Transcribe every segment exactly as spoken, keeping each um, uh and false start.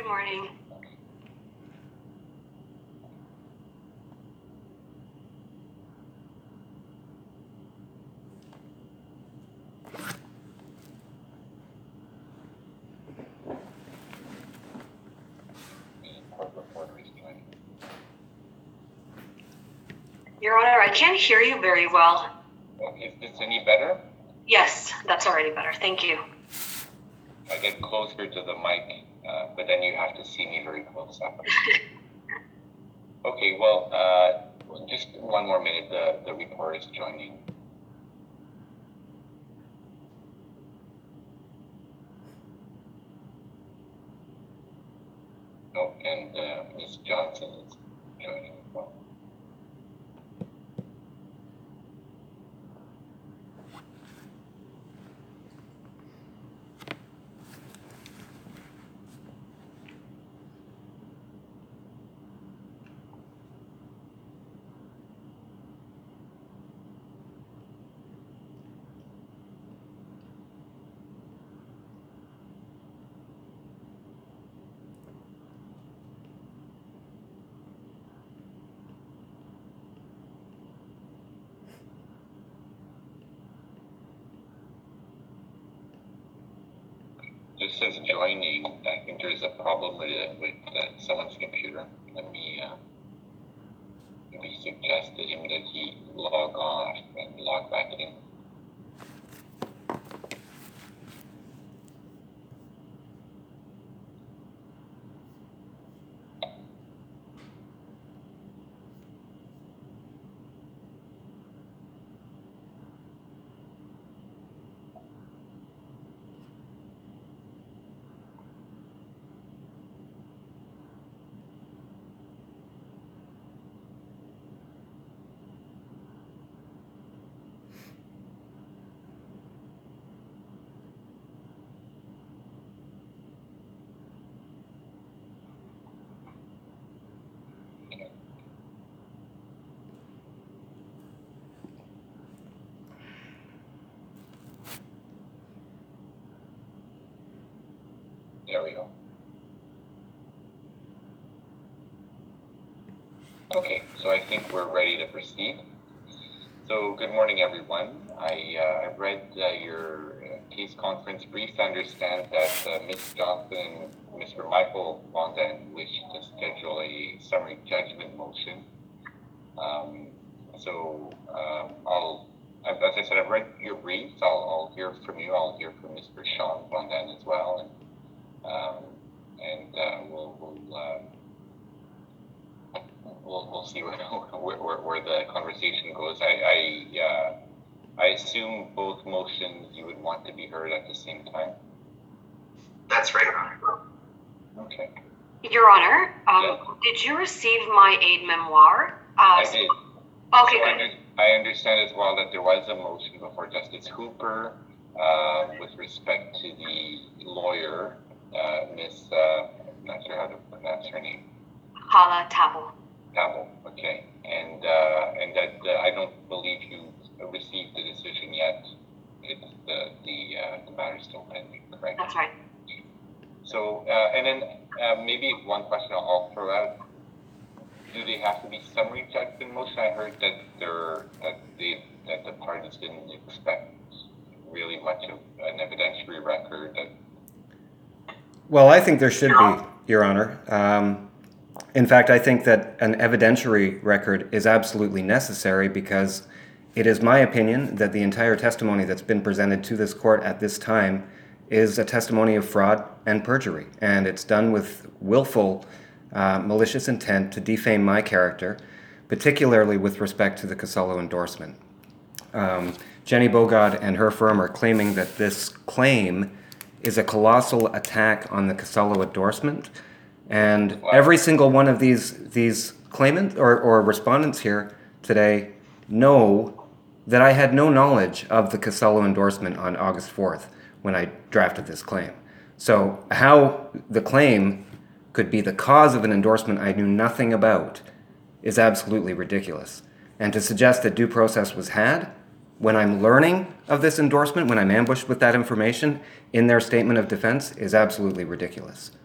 morning. Your Honor, I can't hear you very well. Is this any better? Yes, that's already better. Thank you. I get closer to the mic, uh, but then you have to see me very close up. Okay, well, uh, just one more minute. The, the report is joining. Oh, and uh, Miz Johnson is joining as well. This says joining. I think there's a problem with it with uh, someone's computer. Let me uh, maybe suggest to him that he log off and log back in. There we go. Okay, so I think we're ready to proceed. So good morning, everyone. I uh, read uh, your uh, case conference brief. I understand that uh, Miz Johnson and Mister Michael Bondan wish to schedule a summary judgment motion. Um, so um, I'll, as I said, I've read your briefs. I'll, I'll hear from you. I'll hear from Mister Sean Bondan as well. And Um, and uh, we'll we'll, uh, we'll we'll see where where, where the conversation goes. I I, uh, I assume both motions you would want to be heard at the same time. That's right, Your Honor. Okay. Your Honor, um, Yes. did you receive my aid memoir? Uh, I did. Okay, So I, good. under, I understand as well that there was a motion before Justice Hooper uh, with respect to the lawyer, uh, Miss uh, I'm not sure how to pronounce her name. Hala Tabo. Tabo, okay, and uh, and that uh, I don't believe you received the decision yet. It's the the uh, the matter is still pending, correct? That's right. So uh, and then uh, maybe one question I'll, I'll throw out: do they have to be summary judgment motion? I heard that they're that they that the parties didn't expect really much of an evidentiary record. That Well, I think there should be, Your Honor. Um, in fact, I think that an evidentiary record is absolutely necessary because it is my opinion that the entire testimony that's been presented to this court at this time is a testimony of fraud and perjury, and it's done with willful, uh, malicious intent to defame my character, particularly with respect to the Casolo endorsement. Um, Jenny Bogod and her firm are claiming that this claim is a colossal attack on the Casolo endorsement, and Wow. every single one of these these claimants or, or respondents here today know that I had no knowledge of the Casolo endorsement on August fourth when I drafted this claim. So how the claim could be the cause of an endorsement I knew nothing about is absolutely ridiculous. And to suggest that due process was had when I'm learning of this endorsement, when I'm ambushed with that information in their statement of defense, is absolutely ridiculous.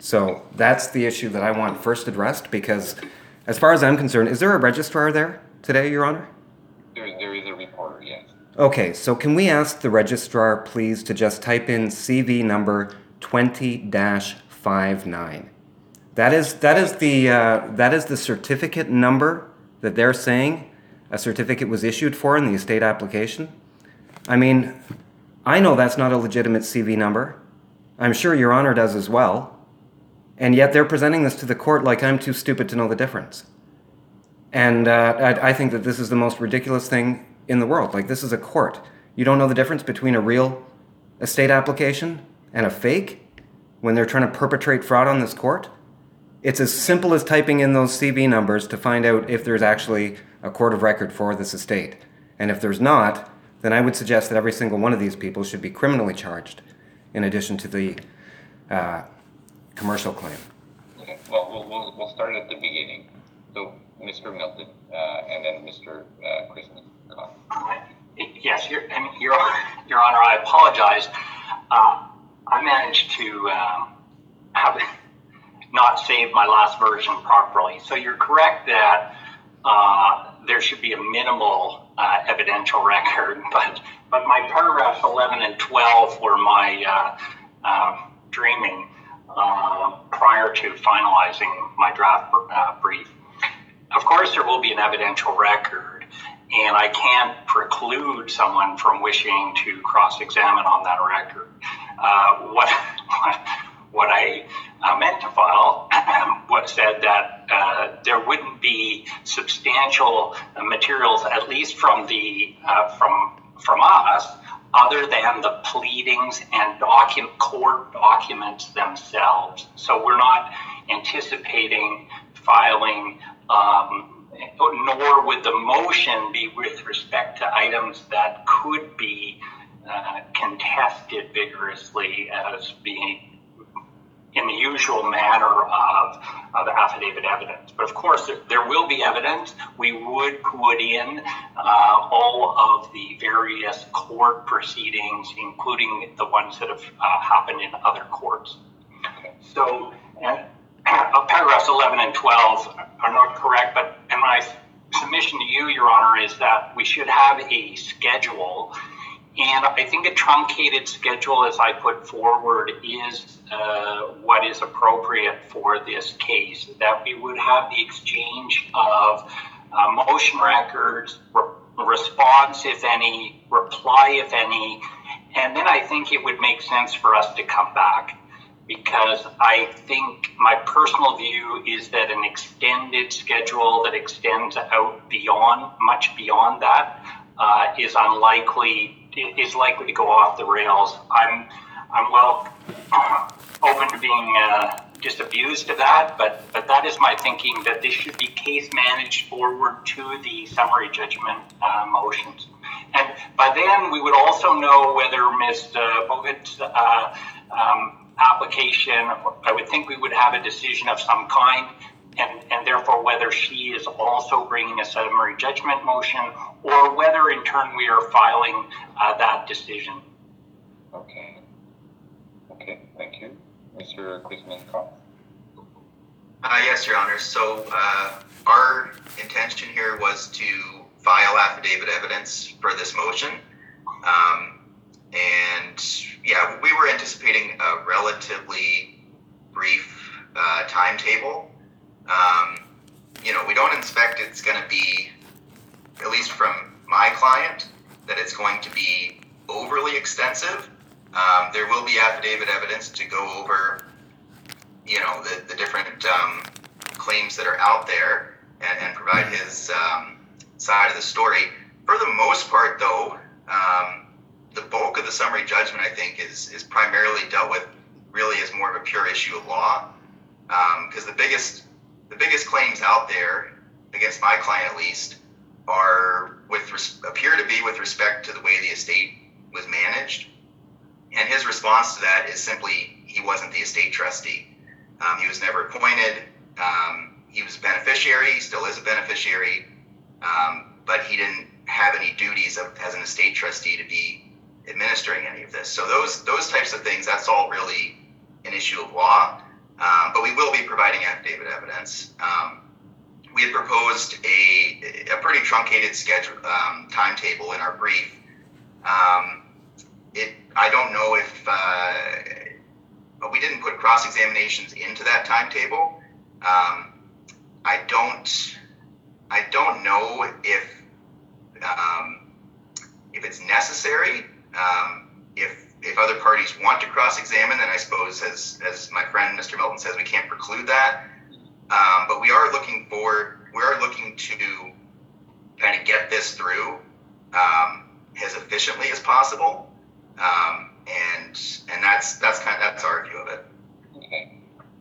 So that's the issue that I want first addressed, because as far as I'm concerned, is there a registrar there today, Your Honor? There, there is a reporter, yes. Okay, so can we ask the registrar, please, to just type in C V number twenty dash fifty-nine? That is that is the uh, that is the certificate number that they're saying a certificate was issued for in the estate application. I mean, I know that's not a legitimate C V number. I'm sure Your Honor does as well. And yet they're presenting this to the court like I'm too stupid to know the difference. And uh, I, I think that this is the most ridiculous thing in the world. Like, this is a court. You don't know the difference between a real estate application and a fake when they're trying to perpetrate fraud on this court? It's as simple as typing in those C V numbers to find out if there's actually a court of record for this estate. And if there's not, then I would suggest that every single one of these people should be criminally charged in addition to the uh, commercial claim. Okay. Well, we'll, we'll, we'll start at the beginning. So, Mister Milton, uh, and then Mister Uh, Christmas. Yes, your, and your, your Honor, I apologize. Uh, I managed to um, have not saved my last version properly. So you're correct that uh, there should be a minimal uh, evidential record, but but my paragraphs eleven and twelve were my uh, uh, dreaming uh, prior to finalizing my draft uh, brief. Of course, there will be an evidential record, and I can't preclude someone from wishing to cross-examine on that record. Uh, what, what I uh, meant to file was said that uh, there wouldn't be substantial materials, at least from the uh, from from us, other than the pleadings and document court documents themselves. So we're not anticipating filing. Um, nor would the motion be with respect to items that could be uh, contested vigorously as being in the usual manner of, of affidavit evidence. But of course, there, there will be evidence. We would put in uh, all of the various court proceedings, including the ones that have uh, happened in other courts. So, uh, Uh, paragraphs eleven and twelve are not correct, but and my submission to you, Your Honor, is that we should have a schedule, and I think a truncated schedule, as I put forward, is uh, what is appropriate for this case, that we would have the exchange of uh, motion records, re- response, if any, reply, if any, and then I think it would make sense for us to come back. Because I think my personal view is that an extended schedule that extends out beyond, much beyond that, uh, is unlikely, is likely to go off the rails. I'm, I'm well uh, open to being uh, disabused of that, but, but that is my thinking, that this should be case managed forward to the summary judgment uh, motions. And by then, we would also know whether Miz Bogut's uh, um, application, I would think we would have a decision of some kind, and, and therefore whether she is also bringing a summary judgment motion, or whether in turn we are filing uh, that decision. Okay. Okay, thank you. Mister Kuzminkoff? Uh, yes, Your Honor. So uh, our intention here was to file affidavit evidence for this motion. Um, and yeah, we were anticipating a relatively brief uh, timetable. Um, you know, we don't expect it's going to be, at least from my client, that it's going to be overly extensive. Um, there will be affidavit evidence to go over, you know, the, the different um, claims that are out there and, and provide his um, side of the story. For the most part, though, um, the bulk of the summary judgment, I think, is is primarily dealt with really as more of a pure issue of law, because um, the biggest the biggest claims out there against my client, at least, are with res- appear to be with respect to the way the estate was managed, and his response to that is simply he wasn't the estate trustee. Um, he was never appointed. Um, he was a beneficiary. He still is a beneficiary, um, but he didn't have any duties of, as an estate trustee to be administering any of this. So those those types of things, that's all really an issue of law. Um, but we will be providing affidavit evidence. Um, we had proposed a, a pretty truncated schedule um, timetable in our brief. Um, it I don't know if uh, but we didn't put cross examinations into that timetable. Um, I don't I don't know if um, if it's necessary. Um, if if other parties want to cross examine, then I suppose as as my friend Mister Milton says, we can't preclude that. Um, but we are looking for, we are looking to kind of get this through um, as efficiently as possible, um, and and that's that's kind of that's our view of it. Okay.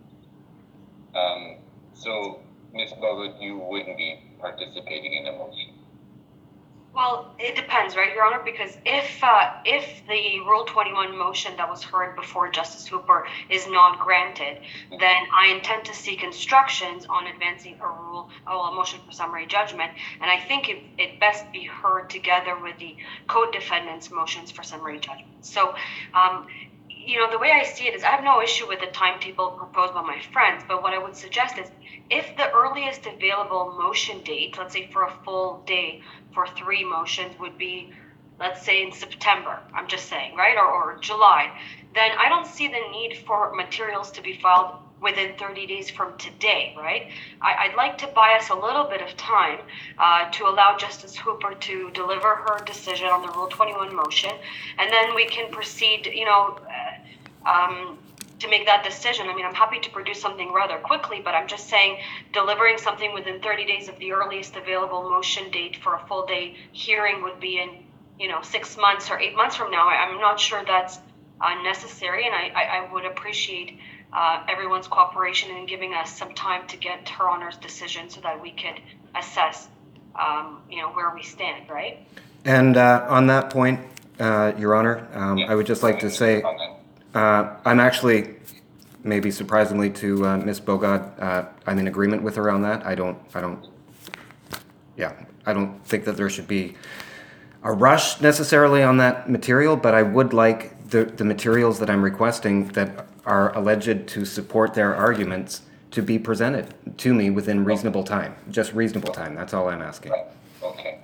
Um, so, Miz Bogut, you wouldn't be participating in the motion. Well, it depends, right, Your Honor? Because if uh, if the Rule twenty-one motion that was heard before Justice Hooper is not granted, then I intend to seek instructions on advancing a rule, oh, a motion for summary judgment, and I think it, it best be heard together with the co-defendants' motions for summary judgment. So, um, you know, the way I see it is I have no issue with the timetable proposed by my friends, but what I would suggest is if the earliest available motion date, let's say for a full day for three motions would be, let's say in September, I'm just saying, right, or, or July, then I don't see the need for materials to be filed within thirty days from today, right? I, I'd like to buy us a little bit of time uh, to allow Justice Hooper to deliver her decision on the Rule twenty-one motion, and then we can proceed, you know, uh, um, to make that decision. I mean, I'm happy to produce something rather quickly, but I'm just saying delivering something within thirty days of the earliest available motion date for a full day hearing would be in, you know, six months or eight months from now. I, I'm not sure that's uh, necessary, and I, I, I would appreciate uh, everyone's cooperation in giving us some time to get Her Honor's decision so that we could assess, um, you know, where we stand, right? And uh, on that point, uh, Your Honor, um, Yeah. I would just like to say, Uh, I'm actually, maybe surprisingly to uh, Miz Bogod, uh, I'm in agreement with her on that. I don't, I don't, yeah, I don't think that there should be a rush necessarily on that material, but I would like the, the materials that I'm requesting that are alleged to support their arguments to be presented to me within reasonable time. Just reasonable time, that's all I'm asking. Right. Okay.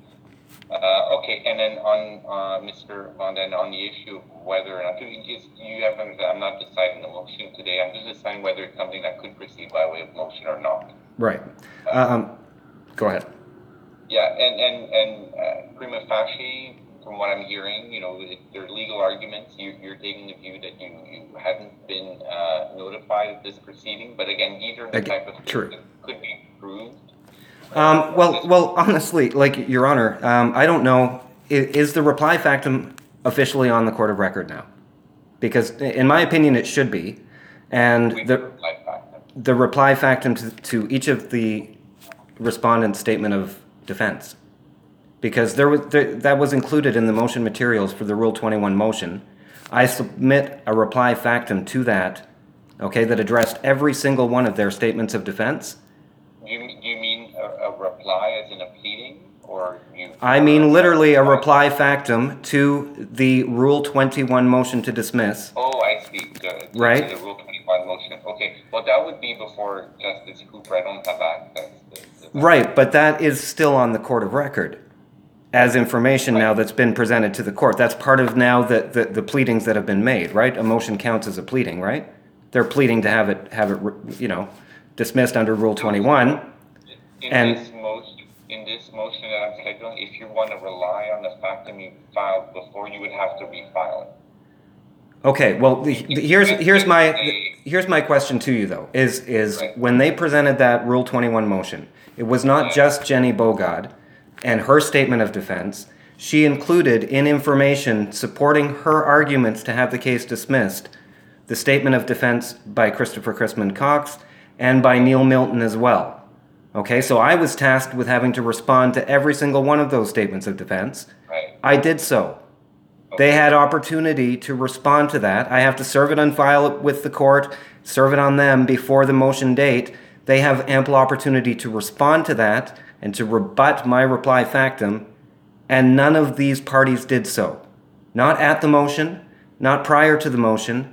Uh, okay, and then on uh, Mister Von Den, on the issue of whether or not, you, you haven't, I'm not deciding the motion today, I'm just deciding whether it's something that could proceed by way of motion or not. Right. Um, go ahead. Yeah, and, and, and uh, prima facie, from what I'm hearing, you know, it, there are legal arguments. You, you're taking the view that you, you haven't been uh, notified of this proceeding, but again, these are the Okay, type of things true. that could be proved. Um, well, well, honestly, like, Your Honor, um, I don't know, is, is the reply factum officially on the court of record now? Because in my opinion, it should be. And We the, reply back. the reply factum to, to each of the respondents' statement of defense. Because there was, there, that was included in the motion materials for the Rule twenty-one motion. I submit a reply factum to that, okay, that addressed every single one of their statements of defense. You, you mean a, a reply as in a pleading, or you? I mean literally a reply factum to the Rule twenty-one motion to dismiss. Oh, I see. The, the, Right. The Rule twenty-one motion. Okay. Well, that would be before Justice Cooper. I don't have access to, to that. Right, but that is still on the court of record as information now that's been presented to the court. That's part of now the, the, the pleadings that have been made, right? A motion counts as a pleading, right? They're pleading to have it, have it, you know, dismissed under Rule twenty-one. In And- this motion, in this motion that I'm scheduling, if you want to rely on the factum you filed before, you would have to refile it. Okay, well, the, the, here's here's my here's my question to you though. Is is Right. when they presented that Rule twenty-one motion, it was not just Jenny Bogod and her statement of defense. She included in information supporting her arguments to have the case dismissed the statement of defense by Christopher Chrisman Cox and by Neil Milton as well. Okay, so I was tasked with having to respond to every single one of those statements of defense. Right. I did so. They had opportunity to respond to that. I have to serve it on file with the court, serve it on them before the motion date. They have ample opportunity to respond to that and to rebut my reply factum, and none of these parties did so. Not at the motion, not prior to the motion,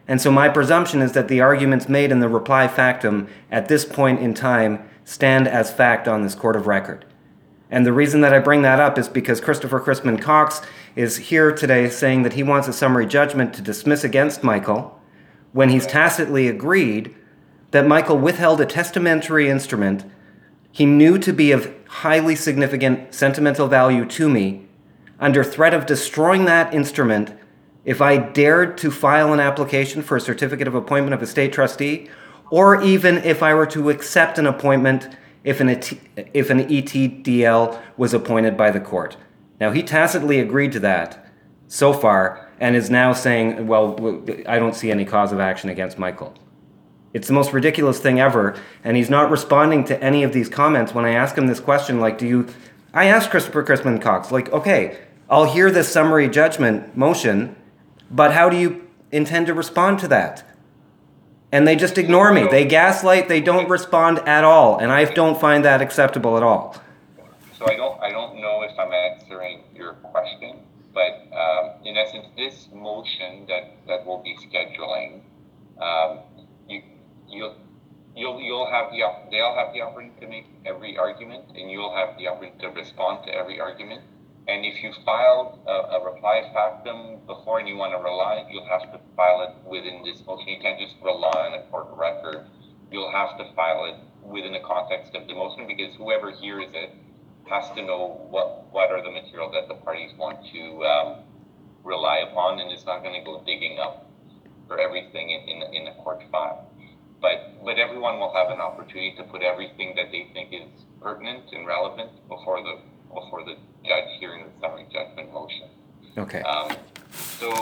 And so my presumption is that the arguments made in the reply factum at this point in time stand as fact on this court of record. And the reason that I bring that up is because Christopher Crispin Cox is here today saying that he wants a summary judgment to dismiss against Michael when he's tacitly agreed that Michael withheld a testamentary instrument he knew to be of highly significant sentimental value to me under threat of destroying that instrument if I dared to file an application for a certificate of appointment of estate trustee, or even if I were to accept an appointment if an, if an E T D L was appointed by the court. Now, he tacitly agreed to that so far and is now saying, well, I don't see any cause of action against Michael. It's the most ridiculous thing ever, and he's not responding to any of these comments when I ask him this question, like, do you... I asked Christopher Crispin Cox, like, okay, I'll hear this summary judgment motion, but how do you intend to respond to that? And they just ignore me. They gaslight, they don't respond at all, and I don't find that acceptable at all. So I don't, I don't know if I'm answering your question, but um, in essence, this motion that, that we'll be scheduling, um, you, you'll, you'll, you'll have the, they'll have the opportunity to make every argument, and you'll have the opportunity to respond to every argument. And if you filed a, a reply factum before and you want to rely, you'll have to file it within this motion. You can't just rely on a court record. You'll have to file it within the context of the motion, because whoever hears it has to know what, what are the material that the parties want to um, rely upon, and it's not going to go digging up for everything in, in, in a court file. But, but everyone will have an opportunity to put everything that they think is pertinent and relevant before the before the judge hearing the summary judgment motion. Okay. Um, so,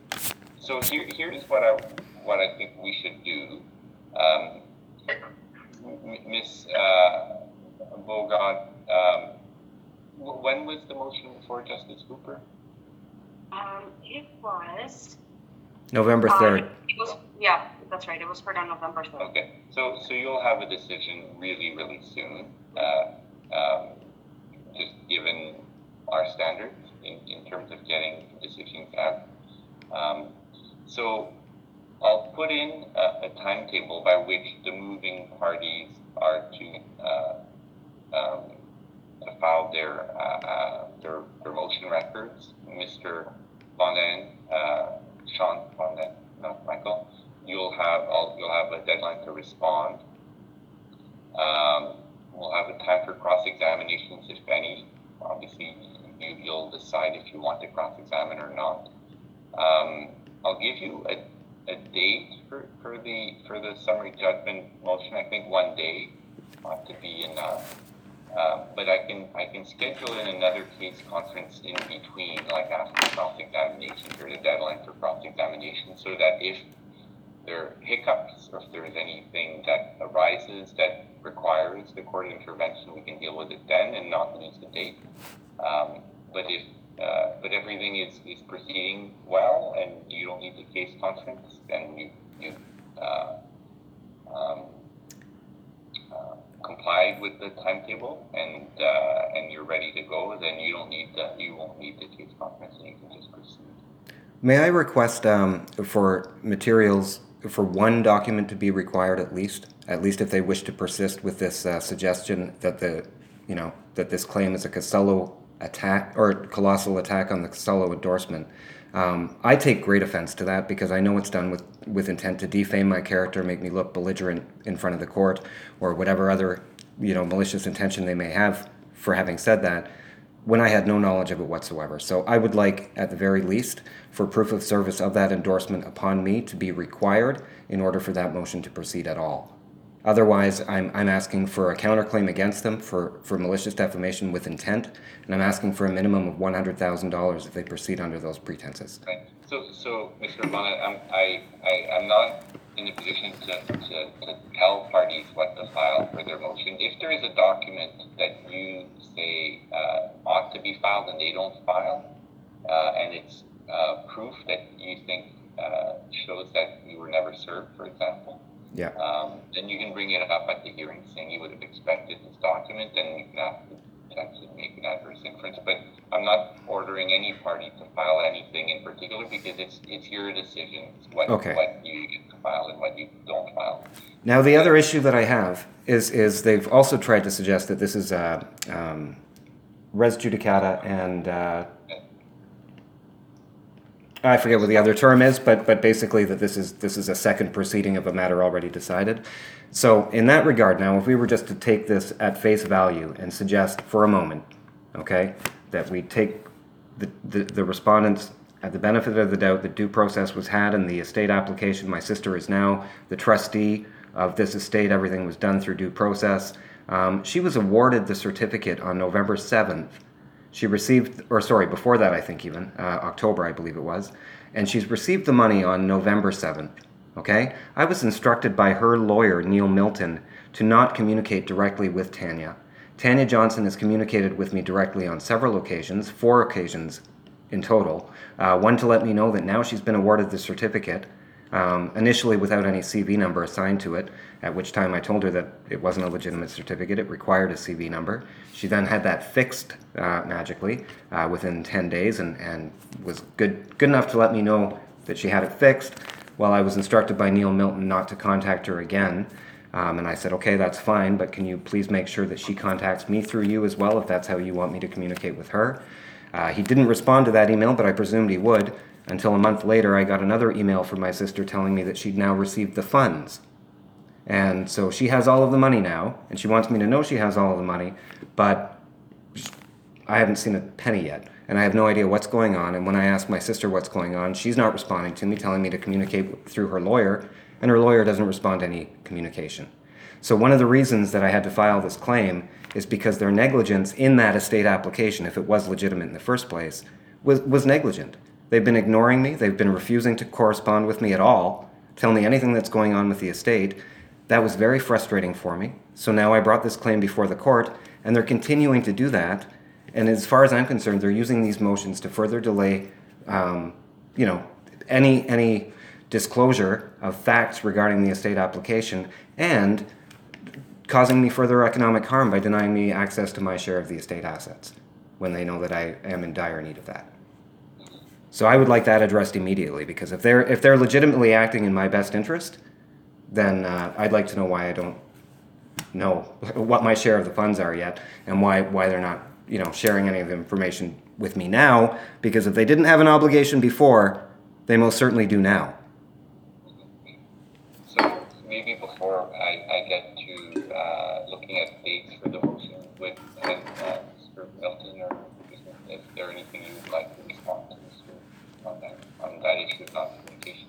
so here, here's what I what I think we should do. Um, Miss uh, Bogod, um, when was the motion before Justice Hooper? Um, it was November third. Um, it was yeah, that's right. It was heard on November third. Okay, so so you'll have a decision really really soon. Uh, um, just given our standards in, in terms of getting decisions out. Um, so I'll put in a, a timetable by which the moving parties are to uh, um, to file their, uh, uh, their their motion records. Mister Bonin, uh, Sean Bonin, not Michael. You'll have I'll, you'll have a deadline to respond. Um, We'll have a time for cross-examinations, if any. Obviously, you, you'll decide if you want to cross-examine or not. Um, I'll give you a, a date for, for the for the summary judgment motion. I think one day ought to be enough. Uh, but I can I can schedule in another case conference in between, like after cross-examination, for the deadline for cross-examination, so that if there are hiccups or if there's anything that arises that requires the court intervention, we can deal with it then and not lose the date. Um, but if uh, but everything is, is proceeding well and you don't need the case conference, then you you uh, um, uh, complied with the timetable and uh, and you're ready to go, then you don't need the you won't need the case conference and you can just proceed. May I request um, for materials for one document to be required at least, at least if they wish to persist with this uh, suggestion that the, you know, that this claim is a Costello attack or colossal attack on the Costello endorsement. Um, I take great offense to that because I know it's done with, with intent to defame my character, make me look belligerent in front of the court, or whatever other, you know, malicious intention they may have for having said that, when I had no knowledge of it whatsoever. So I would like, at the very least, for proof of service of that endorsement upon me to be required in order for that motion to proceed at all. Otherwise, I'm, I'm asking for a counterclaim against them for, for malicious defamation with intent, and I'm asking for a minimum of one hundred thousand dollars if they proceed under those pretenses. Right. So, so Mister Bonnet, I'm, I, I, I'm not in a position to, to, to tell parties what to file for their motion. If there is a document that you say uh, ought to be filed and they don't file, uh, and it's uh, proof that you think uh, shows that you were never served, for example, Yeah. um, then you can bring it up at the hearing saying you would have expected this document, and you can ask the potentially make an adverse inference. But I'm not ordering any party to file anything in particular because it's it's your decision what Okay. what you get to file and what you don't file. Now, the other issue that I have is is they've also tried to suggest that this is a um, res judicata and uh, I forget what the other term is, but but basically that this is this is a second proceeding of a matter already decided. So in that regard, now if we were just to take this at face value and suggest for a moment, okay, that we take the the, the respondents at the benefit of the doubt that due process was had in the estate application. My sister is now the trustee of this estate. Everything was done through due process. Um, she was awarded the certificate on November seventh. She received, or sorry, before that I think even, uh, October I believe it was, and she's received the money on November seventh, okay? I was instructed by her lawyer, Neil Milton, to not communicate directly with Tanya. Tanya Johnson has communicated with me directly on several occasions, four occasions in total. Uh, one to let me know that now she's been awarded the certificate, um, initially without any C V number assigned to it, at which time I told her that it wasn't a legitimate certificate, it required a C V number. She then had that fixed uh, magically uh, within ten days and, and was good, good enough to let me know that she had it fixed, while I was instructed by Neil Milton not to contact her again. Um, and I said, okay, that's fine, but can you please make sure that she contacts me through you as well if that's how you want me to communicate with her? Uh, he didn't respond to that email, but I presumed he would, until a month later I got another email from my sister telling me that she'd now received the funds. And so she has all of the money now, and she wants me to know she has all of the money, but I haven't seen a penny yet, and I have no idea what's going on. And when I ask my sister what's going on, she's not responding to me, telling me to communicate through her lawyer, and her lawyer doesn't respond to any communication. So one of the reasons that I had to file this claim is because their negligence in that estate application, if it was legitimate in the first place, was, was negligent. They've been ignoring me, they've been refusing to correspond with me at all, tell me anything that's going on with the estate. That was very frustrating for me. So now I brought this claim before the court, and they're continuing to do that. And as far as I'm concerned, they're using these motions to further delay, um, you know, any any disclosure of facts regarding the estate application, and causing me further economic harm by denying me access to my share of the estate assets when they know that I am in dire need of that. So I would like that addressed immediately, because if they're if they're legitimately acting in my best interest, then uh, I'd like to know why I don't know what my share of the funds are yet, and why why they're not, you know, sharing any of the information with me now, because if they didn't have an obligation before, they most certainly do now. So maybe before I, I get to uh, looking at dates for the motion with uh, Mister Milton, or is there anything you would like to respond to Mister on that on that issue of non-communication?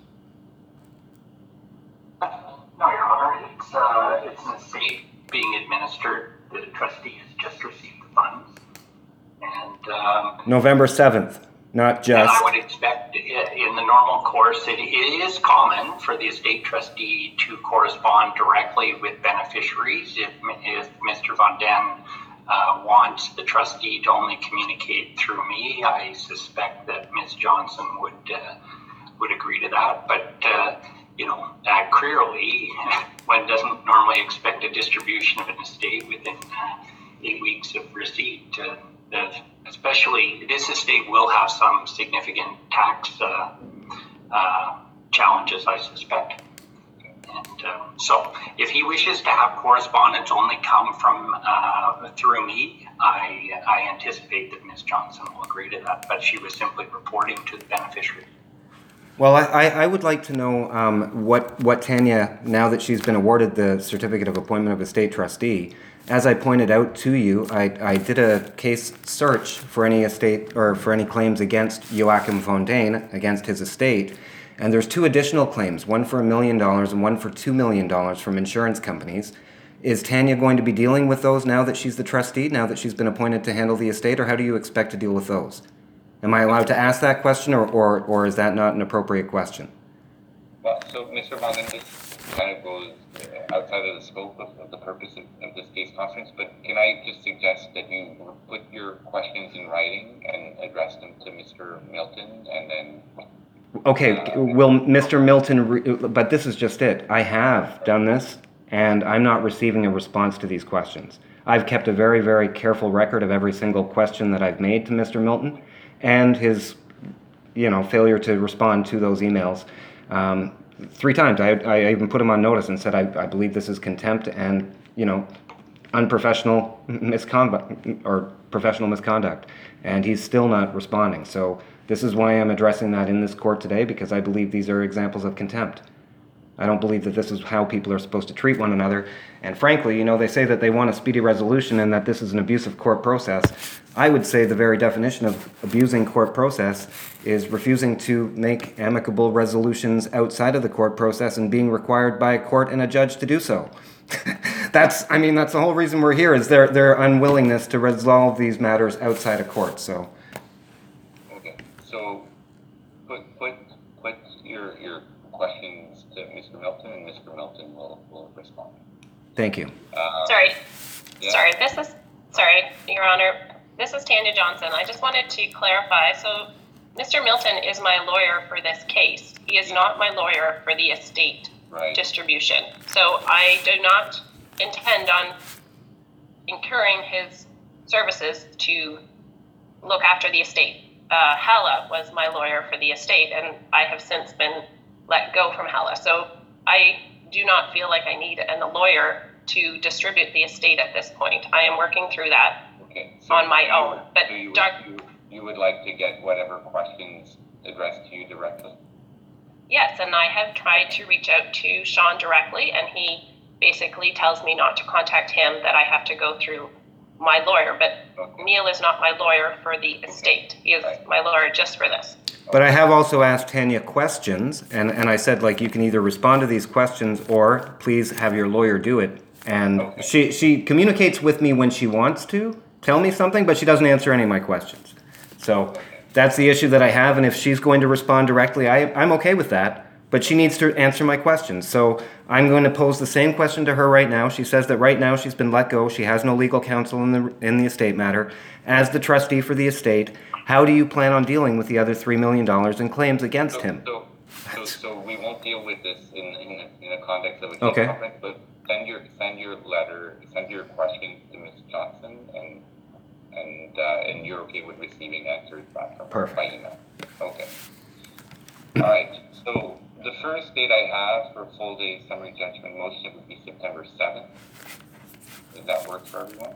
No, Your Honor, it's, uh, it's an estate being administered. The trustee has just received the funds. And, um, November seventh, not and just. I would expect i- in the normal course, it is common for the estate trustee to correspond directly with beneficiaries. If, if Mister Van Den uh, wants the trustee to only communicate through me, I suspect that Miz Johnson would, uh, would agree to that. But, uh, you know, uh, clearly, one doesn't normally expect a distribution of an estate within uh, eight weeks of receipt. Uh, uh, especially, this estate will have some significant tax uh, uh, challenges, I suspect. And um, so, if he wishes to have correspondence only come from uh, through me, I, I anticipate that Miz Johnson will agree to that. But she was simply reporting to the beneficiary. Well, I, I I would like to know um, what, what Tanya, now that she's been awarded the Certificate of Appointment of Estate Trustee, as I pointed out to you, I, I did a case search for any estate or for any claims against Joachim Fontaine, against his estate, and there's two additional claims, one for a million dollars and one for two million dollars from insurance companies. Is Tanya going to be dealing with those now that she's the trustee, now that she's been appointed to handle the estate, or how do you expect to deal with those? Am I allowed to ask that question, or, or, or is that not an appropriate question? Well, so Mister Vaughan, this kind of goes uh, outside of the scope of, of the purpose of, of this case conference, but can I just suggest that you put your questions in writing and address them to Mister Milton, and then... Okay, uh, will Mister Milton, re- but this is just it. I have done this, and I'm not receiving a response to these questions. I've kept a very, very careful record of every single question that I've made to Mister Milton and his, you know, failure to respond to those emails. Um, three times. I, I even put him on notice and said, I, I believe this is contempt and, you know, unprofessional misconduct or professional misconduct. And he's still not responding. So this is why I'm addressing that in this court today, because I believe these are examples of contempt. I don't believe that this is how people are supposed to treat one another. And frankly, you know, they say that they want a speedy resolution and that this is an abusive court process. I would say the very definition of abusing court process is refusing to make amicable resolutions outside of the court process and being required by a court and a judge to do so. That's, I mean, that's the whole reason we're here, is their, their unwillingness to resolve these matters outside of court, so. Okay, so put, put, put your, your questions to Mister Milton, and Mister Milton will, will respond. Thank you. Uh, Sorry, yeah. sorry, this is, sorry, Your Honor, this is Tanya Johnson. I just wanted to clarify, so Mister Milton is my lawyer for this case. He is not my lawyer for the estate Right. distribution. So I do not intend on incurring his services to look after the estate. Uh, Hala was my lawyer for the estate, and I have since been let go from Hala. So I do not feel like I need a lawyer to distribute the estate at this point. I am working through that Okay. So on my you- own. But so you, Doc- would, you, you would like to get whatever questions addressed to you directly? yes, and I have tried to reach out to Sean directly, and he basically tells me not to contact him, that I have to go through my lawyer. But Okay. Neil is not my lawyer for the estate. He is Right. my lawyer just for this. But I have also asked Tanya questions, and, and I said, like, you can either respond to these questions or please have your lawyer do it. And Okay. she, she communicates with me when she wants to tell me something, but she doesn't answer any of my questions. So that's the issue that I have, and if she's going to respond directly, I, I'm okay with that, but she needs to answer my questions. So I'm going to pose the same question to her right now. She says that right now she's been let go. She has no legal counsel in the, in the estate matter. As the trustee for the estate, how do you plan on dealing with the other three million dollars in claims against So, him? so, so, so we won't deal with this in, in, in the context of a case Okay. conference, but send your, send your letter, send your questions to Miz Johnson, and, and, uh, and you're okay with receiving answers back from her Perfect. by email. Okay. All right, so the first date I have for full day summary judgment motion would be September seventh. Does that work for everyone?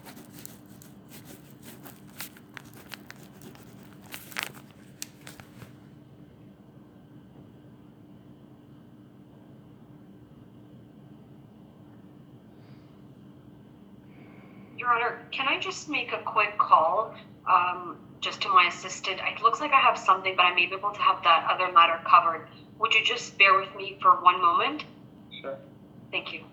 Your Honor, can I just make a quick call, um, just to my assistant? It looks like I have something, but I may be able to have that other matter covered. Would you just bear with me for one moment? Sure. Thank you.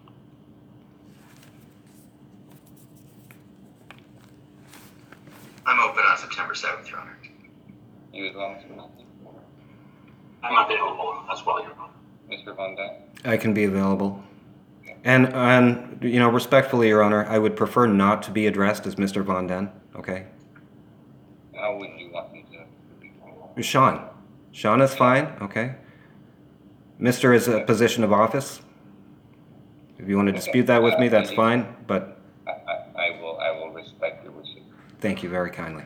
I'm open on September seventh, Your Honor. You as well, Mister Milton? I'm available as well, Your Honor. Mister Von Dam? I can be available. And, and, you know, respectfully, Your Honor, I would prefer not to be addressed as Mister Von Den, okay? How would you want me to? Sean. Sean is fine, okay? Mister is a position of office. If you want to dispute that with me, that's fine, but I, I, I will, I will respect your wishes. thank you very kindly.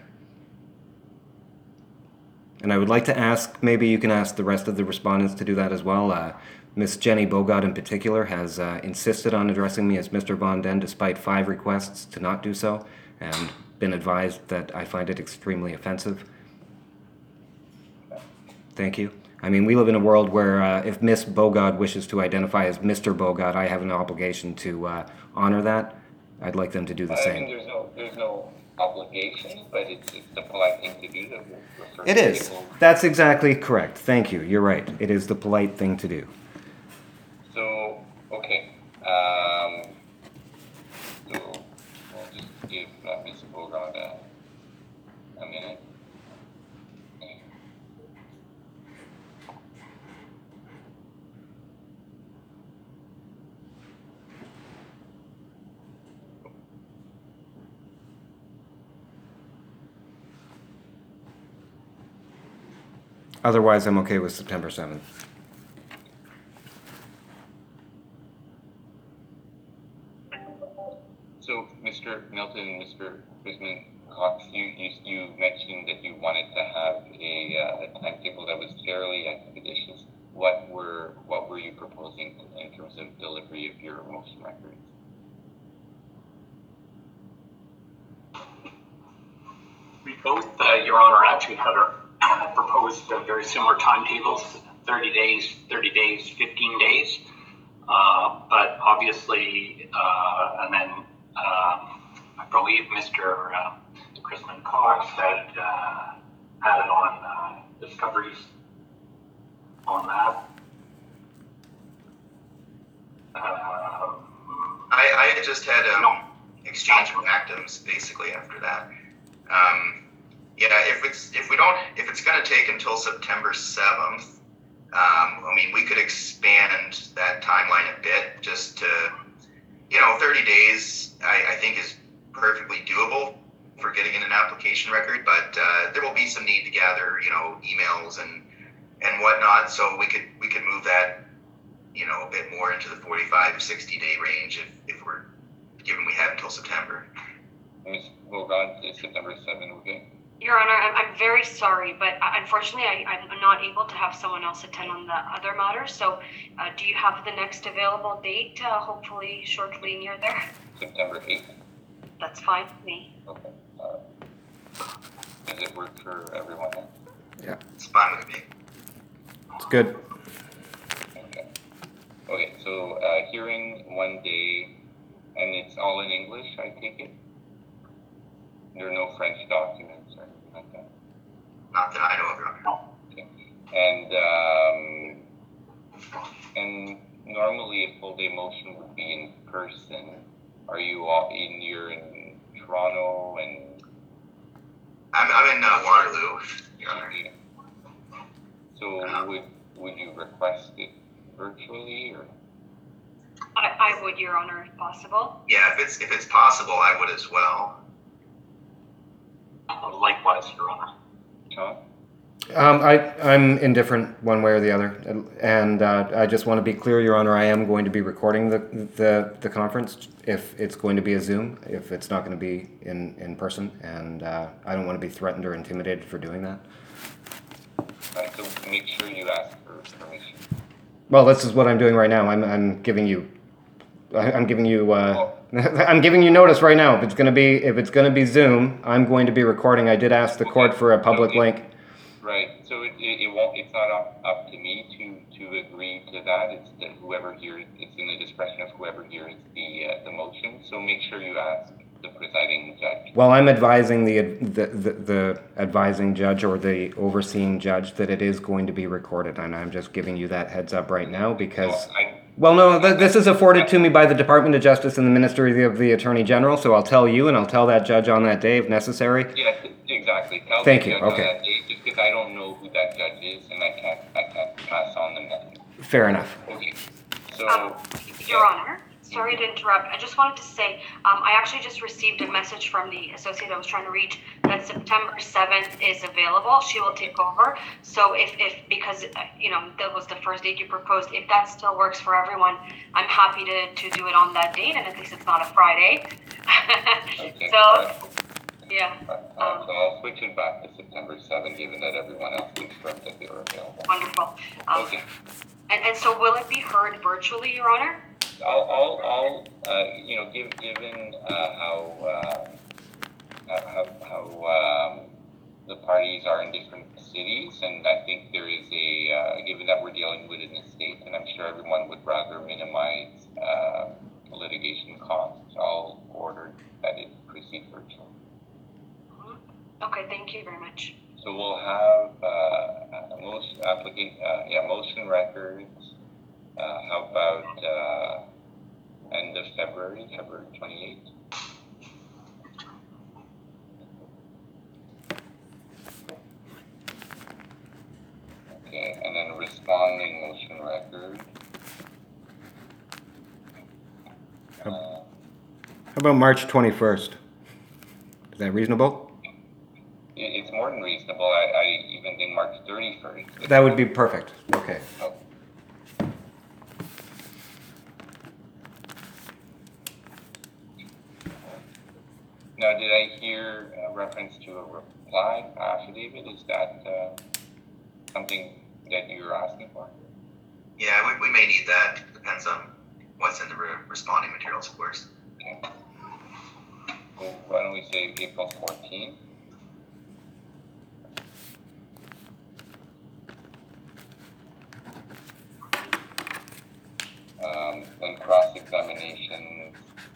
And I would like to ask, maybe you can ask the rest of the respondents to do that as well. Uh, Miss Jenny Bogart in particular has uh, insisted on addressing me as Mister Von Den despite five requests to not do so, and been advised that I find it extremely offensive. Thank you. I mean, we live in a world where uh, if Miss Bogart wishes to identify as Mister Bogart, I have an obligation to uh, honor that. I'd like them to do the I mean, same. there's no, there's no obligation, but it's, it's the polite thing to do to refer It to is. people. That's exactly correct. Thank you. You're right. It is the polite thing to do. So, okay, um, so we'll just give uh, Miz Bogart a, a minute. Otherwise, I'm okay with September seventh. So, Mister Congressman Cox, you, you, you mentioned that you wanted to have a, uh, a timetable that was fairly expeditious. What were what were you proposing in terms of delivery of your motion records? We both, uh, Your Honor, actually had our, proposed uh, very similar timetables, thirty days, thirty days, fifteen days. Uh, but obviously, uh, and then uh, I believe Mister Uh, Congressman Cox had uh, had it on uh, discoveries on that. Uh, I, I had just had um, exchange of actums basically after that. Um, yeah, if it's if we don't if it's going to take until September seventh, um, I mean we could expand that timeline a bit just to, you know, thirty days. I, I think is perfectly doable for getting in an application record, but uh, there will be some need to gather, you know, emails and and whatnot. So we could we could move that, you know, a bit more into the forty-five, sixty day range if, if we're given we have until September. Miz Bogard, is September seventh okay? Your Honor, I'm, I'm very sorry, but uh, unfortunately, I, I'm not able to have someone else attend on the other matter. So, uh, do you have the next available date? Uh, hopefully, shortly near there. September eighth. That's fine with me. Okay. Uh, does it work for everyone? Yeah, It's fine with me. it's good. Okay. Okay. So uh, hearing one day, and it's all in English, I take it. There are no French documents or anything like that. Not that I know of, Your Honor. Okay. And um, and normally a full day motion would be in person. Are you all in? You're in Toronto and. I'm I'm in uh, Waterloo, Your Honor. So would would you request it virtually or? I, I would, Your Honor, if possible. Yeah, if it's if it's possible, I would as well. likewise, Your Honor. John? Um, I, I'm indifferent one way or the other, and uh, I just want to be clear, Your Honor, I am going to be recording the, the, the conference if it's going to be a Zoom, if it's not going to be in, in person, and uh, I don't want to be threatened or intimidated for doing that. Right, so make sure you ask for permission. Well, this is what I'm doing right now. I'm, I'm giving you, I- I'm giving you, uh, I'm giving you notice right now. If it's going to be, if it's going to be Zoom, I'm going to be recording. I did ask the court for a public Okay. link. Right, so it, it, it won't, it's not up, up to me to, to agree to that, it's the, whoever hears, it's in the discretion of whoever hears the, uh, the motion, so make sure you ask the presiding judge. Well, I'm advising the, the, the, the advising judge or the overseeing judge that it is going to be recorded, and I'm just giving you that heads up right now because... Well, I, Well, no, th- this is afforded to me by the Department of Justice and the Ministry of the Attorney General, so I'll tell you and I'll tell that judge on that day if necessary. yes, exactly, tell Thank the you, judge on okay. that day, just because I don't know who that judge is, and I can't, I can't pass on the message. Fair enough. Okay, so... Um, Your Honor, sorry to interrupt. I just wanted to say, um, I actually just received a message from the associate I was trying to reach that September seventh is available. She will take over. So if, if because, uh, you know, that was the first date you proposed, if that still works for everyone, I'm happy to, to do it on that date, and at least it's not a Friday. Okay, So, alright. yeah, Uh, so I'll switch it back to September seventh, given that everyone else confirmed that they were available. wonderful. Um, Okay. and, and so will it be heard virtually, Your Honor? I'll, I'll, I'll uh, you know, give, given uh, how, uh, how, how um, the parties are in different cities, and I think there is a, uh, given that we're dealing with an estate, and I'm sure everyone would rather minimize uh, litigation costs, I'll order that it proceed virtually. Okay, thank you very much. So we'll have uh, a motion application, uh, yeah, motion records. Uh, how about uh, end of February, February twenty-eighth? Okay, and then responding motion record. Uh, How about March twenty-first? Is that reasonable? it, it's more than reasonable. I, I even think March thirty-first. That would be perfect. Okay. Oh. Now, did I hear a reference to a reply affidavit? Is that uh, something that you're asking for? Yeah, we, we may need that. Depends on what's in the re- responding materials, of course. Okay. Well, why don't we say April fourteenth? Um, then cross-examination,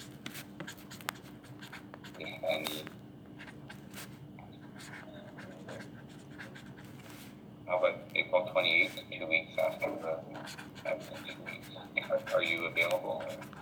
if any. How about April twenty-eighth, two weeks after the, after the two weeks? Are, are you available?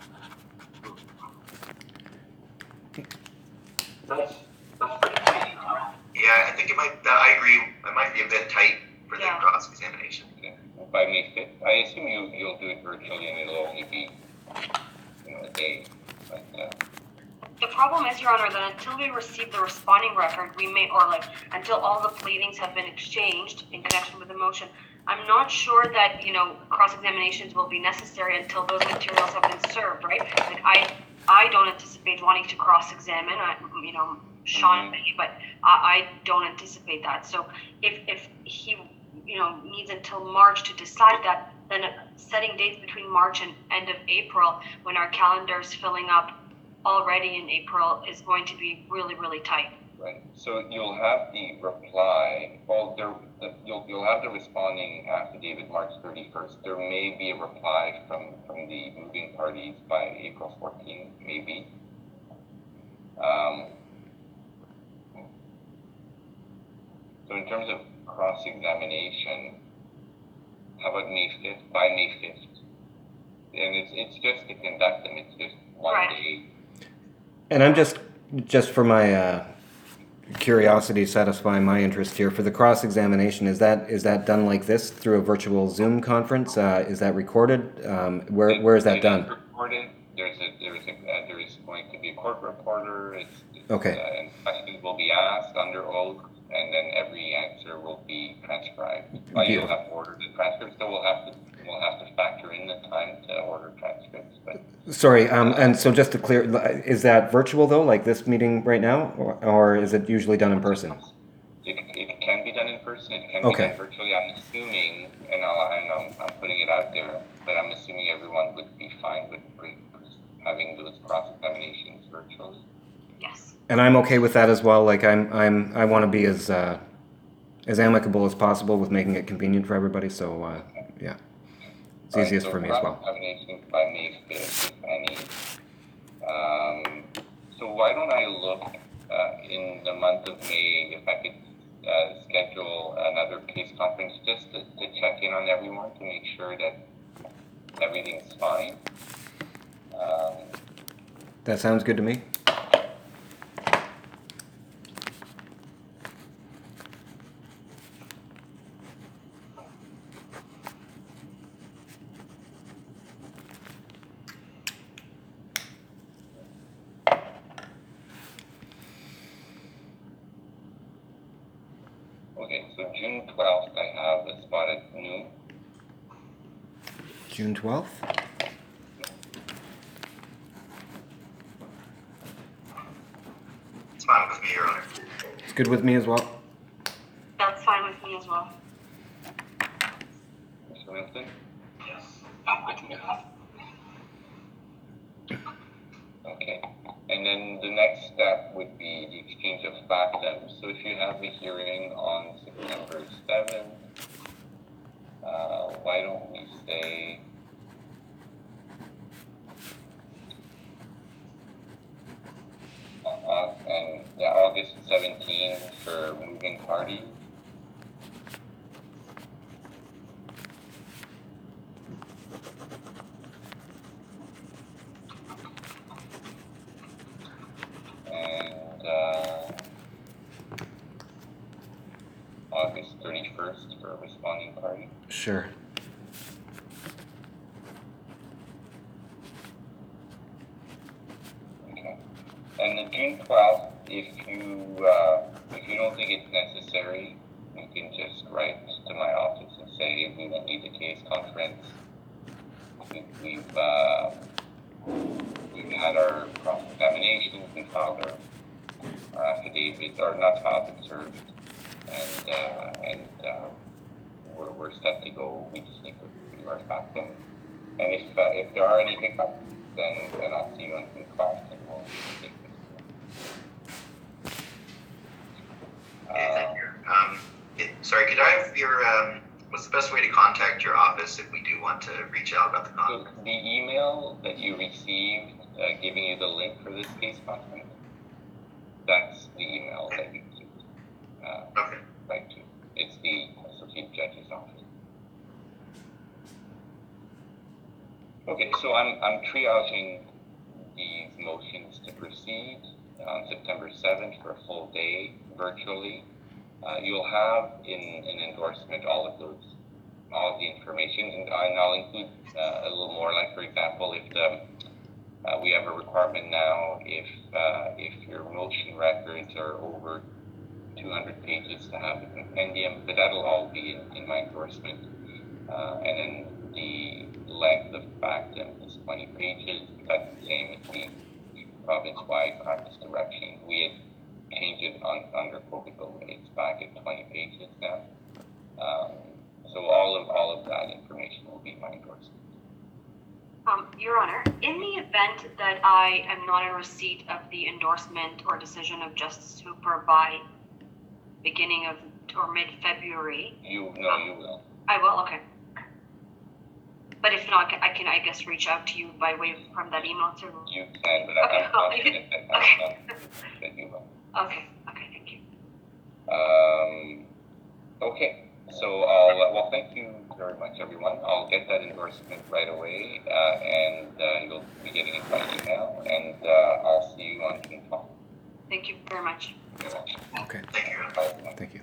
That's, that's pretty tight, Your Honor. Yeah, I think it might, I agree, it might be a bit tight for the Yeah. cross-examination. Okay. By May fifth, I assume you, you'll do it virtually and it'll only be, you know, a day, but, uh, The problem is, Your Honor, that until we receive the responding record, we may, or like, until all the pleadings have been exchanged in connection with the motion, I'm not sure that, you know, cross-examinations will be necessary until those materials have been served, right? Like, I, I don't anticipate wanting to cross-examine, I, you know, Sean, Mhm. but I, I don't anticipate that. So if, if he, you know, needs until March to decide that, then setting dates between March and end of April, when our calendar is filling up already in April, is going to be really, really tight. right. So you'll have the reply, well, there, the, you'll, you'll have the responding affidavit March thirty-first. There may be a reply from, from the moving parties by April fourteenth, maybe. Um, so in terms of cross-examination, how about May fifth, by May fifth? And it's, it's just to conduct them, it's just one Right. day. And I'm just, just for my uh, curiosity, satisfying my interest here, for the cross-examination, is that is that done like this through a virtual Zoom conference? Uh, is that recorded? Um, where It- where is that it done? recorded. There's a there's a uh, there is going to be a court reporter. It's, it's, Okay. Uh, and questions will be asked under oath, and then every answer will be transcribed. Uh, you'll Beautiful. have to order the transcripts, so we'll have to we'll have to factor in the time to order transcripts. But Sorry, um, and so just to clear, is that virtual though, like this meeting right now, or, or is it usually done in person? it, it can be done in person. It can Okay. be done virtually. I'm assuming, and I'll, and I'm, I'm putting it out there, but I'm assuming everyone would be fine with with having those cross examinations virtually. Yes. And I'm okay with that as well. Like I'm, I'm, I want to be as uh, as amicable as possible with making it convenient for everybody. So uh, yeah, it's Alright, easiest so for me as well. cross-examinations by May fifth, if any. Um, so why don't I look uh, in the month of May if I could uh, schedule another case conference just to, to check in on everyone to make sure that everything's fine. Um, That sounds good to me. okay, so June twelfth, I have a spot at noon. June twelfth. It's fine with me, Your Honor. It's good with me as well. That's fine with me as well. Mister Winston? Yes, I can do that. Okay. And then the next step would be the exchange of factums. So if you have a hearing on September seventh, uh, why don't we say uh, and yeah, August seventeenth for moving party. And uh, August thirty-first for responding party. Sure. Okay. And the June twelfth, if you uh, if you don't think it's necessary, you can just write to my office and say we don't need a case conference. We, we've uh, we've had our cross examinations, we filed our affidavit or not filed and served, and uh, and uh, we're, we're set to go. We just need to do our facts. And if uh, if there are any hiccups, then then I'll see you in, in class and we'll take this. Okay, thank you. Um, it, sorry, could I have your, um, what's the best way to contact your office if we do want to reach out about the So conference? the email that you received uh, giving you the link for this case conference, that's the email Okay. that you used. Uh, Okay. right to. It's the Associate Judge's Office. Okay, so I'm, I'm triaging these motions to proceed on September seventh for a full day virtually. Uh, you'll have in an endorsement all of those, all of the information, and, and I'll include uh, a little more, like for example, if the, uh, we have a requirement now, if uh, if your motion records are over two hundred pages to have a compendium, but that'll all be in, in my endorsement. Uh, and then the length of factum is twenty pages. That's the same as the province-wide practice direction. We had changed it on under COVID, but it's back at twenty pages now. Um, so all of all of that information will be in my endorsement. Um, Your Honor, in the event that I am not in receipt of the endorsement or decision of Justice Hooper by beginning of or mid-February, You no, you will. I will. Okay. But if not, I can, I guess, reach out to you by way of, from that email to. You can, but Okay, I'm I'll confident leave that, Okay. I'm confident that you will. Okay. Okay. Thank you. Um, okay, so I'll, uh, well, thank you very much, everyone. I'll get that endorsement right away, uh, and uh, you'll be getting it by email, and uh, I'll see you on June twelfth. Thank you very much. Okay. Thank you. Bye, everyone. Thank you.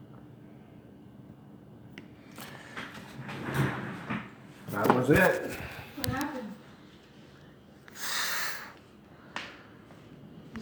That was it.